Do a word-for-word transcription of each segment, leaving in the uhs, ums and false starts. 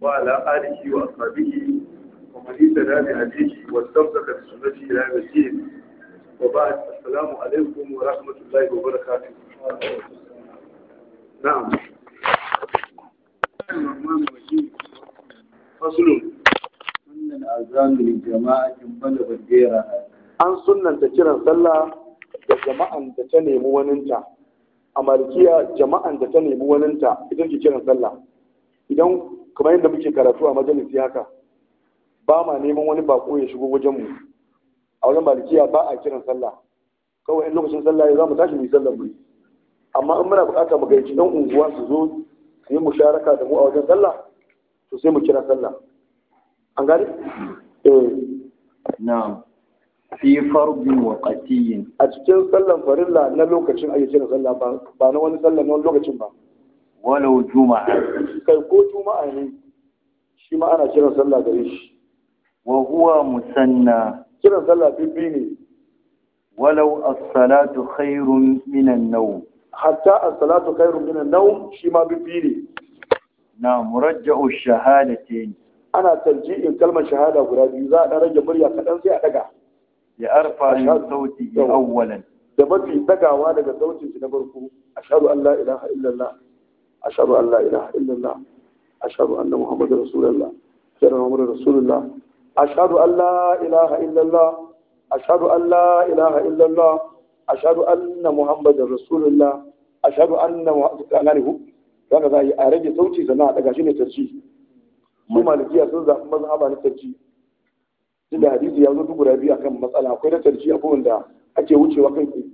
وعلى آله وأصحابه ومن اهتدى بهديه واستمسك بسنته إلى يوم الدين. وبعد، السلام عليكم ورحمة الله وبركاته. نعم. فصل. سنن الأذان للجماعة بلغ غيرها. an sunnanta kiran sallah da jama'an da ta nemi waninta. A malikiya jama'an da ta nemi waninta idan ke kiran sallah, idan kamar yadda muke karatu a majalisi haka ba ma neman wani bako ya shigo wajenmu, a wajen malikiya ba a kiran sallah, kawai in lokacin sallah ya za mu tashi mu yi sallah mu. Amma in muna buƙatar mu gaici ɗan unguwa su zo su yi musharaka da mu a wajen sallah, to sai mu kira sallah. An gani? eh na'am fi fardin waqtiyyin. A cikin sallan farilla na lokacin ake kiran sallah, ba na wani sallah na wani lokacin ba. walau juma'a. Kai ko juma'a ne shi ma ana kiran sallah gare shi. wa huwa musanna. Kiran sallah bibbi ne. walau as-salatu khairun min an-nawm. Hatta as-salatu khairun min an-nawm shi ma bibbi ne. na murajja'u shahadatayn. Ana tarji'in kalmar shahada guda biyu, za a dan rage murya kaɗan sai a daga. ya arfa min sautihi awwalan. Da mafi dagawa daga sautin shi na farko, ashhadu an la ilaha illallah, ashhadu an la ilaha illallah, ashhadu anna muhammadar rasulullah, ashhadu muhammadar rasulullah, ashhadu an la ilaha illallah, ashhadu an la ilaha illallah, ashhadu anna muhammadar rasulullah, ashhadu anna muhammadar zaka za a rage sauti sannan a daga shi ne tarci. Su malikiya sun zaɓi mazhaba na tarci. Inda hadisi ya zo duk guda biyu akan matsala, akwai na tarci akwai wanda ake wucewa kai tsaye.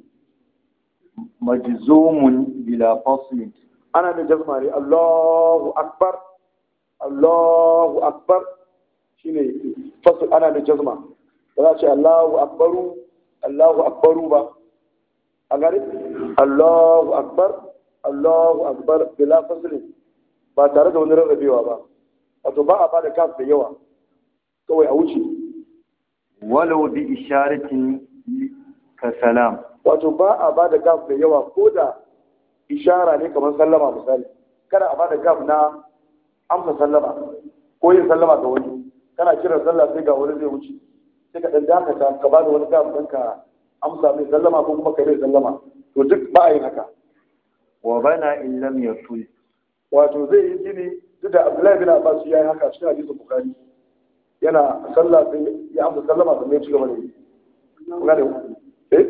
majzumun bila faslin. Ana da jazma ne, Allahu akbar, Allahu akbar shine fasl. Ana da jazma, ba za a ce Allahu akbaru, Allahu akbaru ba. A gari Allahu akbar, Allahu akbar bila faslin, ba tare da wani rarrabewa ba. Wato ba a bada kaf da yawa, kawai a wuce. walau bi isharatin ka salam. Wato ba a bada kaf da yawa ko da ishara ne kamar sallama misali. Kada a bada kaf na amsa sallama ko yin sallama ga wani. Kana kiran sallah sai ga wani zai wuce, sai ka dan dakata ka bada wani kaf ɗin ka amsa mai sallama ko kuma ka yi sallama. To duk ba a yin haka. wa bana in lam yatul. Wato zai yi gini duk da Abdullahi bin Abbas ya yi haka cikin hadisin Bukhari. Yana sallah sai ya amsa sallama sannan ya ci gaba da yi. Kuna da eh?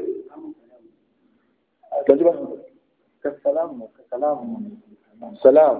Ka ji ba? ka salam ka salam. Salam.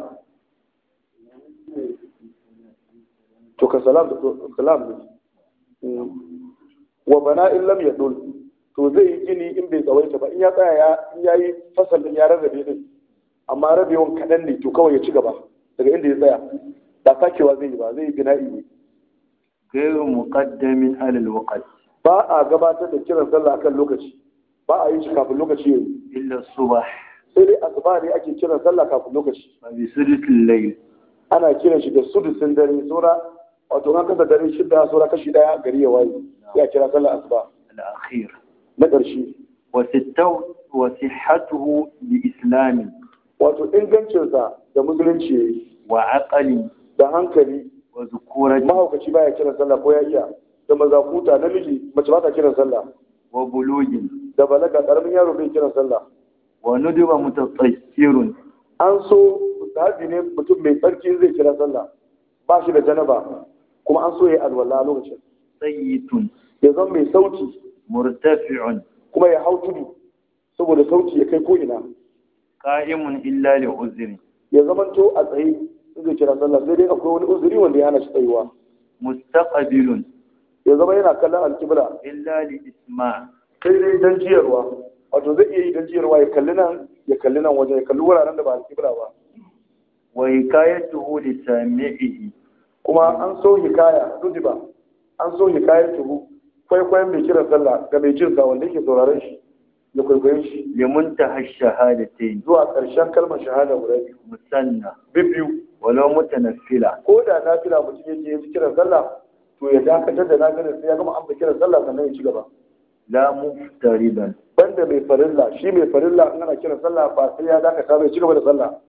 To ka salam to salam ne. Wa bana in lam yadul. To zai yi gini in bai tsawaita ba, in ya tsaya ya in yayi fasalin ya rarrabe din. Amma rabewan kaɗan ne, to kawai ya ci gaba daga inda ya tsaya. Ba sakewa zai yi ba, zai yi bina'i ne. gairu muqaddamin alal waqt. Ba a gabatar da kiran sallah akan lokaci, ba a yi shi kafin lokaci yayi. illa subah. Sai dai asuba ne ake kiran sallah kafin lokaci. wa bi sudul layl. Ana kiran shi da sudusin dare, sura wato an kasa dare shida sura kashi daya gari ya waye, sai a kira sallah asuba al-akhir. na ƙarshe. wa sittaw wa sihhatuhu bi islamin. Wato ingancinsa da musulunci yayi, wa aqali da hankali. wa zukurati Mahaukaci baya kiran sallah ko ya iya, da mazakuta namiji mace ba ta kiran sallah, wa bulugin. da balaga karamin yaro bai kiran sallah. wa nudiba mutatsakirun. An so mustahabi ne mutum mai tsarki zai kira sallah, ba shi da janaba, kuma an so ya alwala a lokacin. sayyitun Ya zama mai sauti murtafi'un kuma ya hau tudu saboda sauti ya kai ko ina. qa'imun illa li uzri. Ya zama to a tsaye in zai kira sallah, sai dai akwai wani uzuri wanda ya hana shi tsayuwa. mustaqbilun Ya zama yana kallon alkibla, illa li isma'. sai dai dan jiyarwa. Wato zai iya yi dan jiyarwa, ya kalli nan ya kalli nan wajen, ya kalli wuraren da ba alkibla ba. wa hikayatuhu li sami'ihi. Kuma an so hikaya duk ba an so hikayar tuhu kwaikwayon mai kiran sallah ga mai jin sa wanda yake sauraron shi ya kwaikwayon shi li muntaha shahadatayn. zuwa ƙarshen kalmar shahada guda biyu musanna biyu. walau mutanaffila. Ko da nafila mutum yake yin kiran sallah, to ya dakatar da nafilar sai ya gama amsa kiran sallah sannan ya ci gaba. la muftaridan. Banda mai farilla, shi mai farilla in ana kiran sallah ba sai ya dakata bai ci gaba da sallah.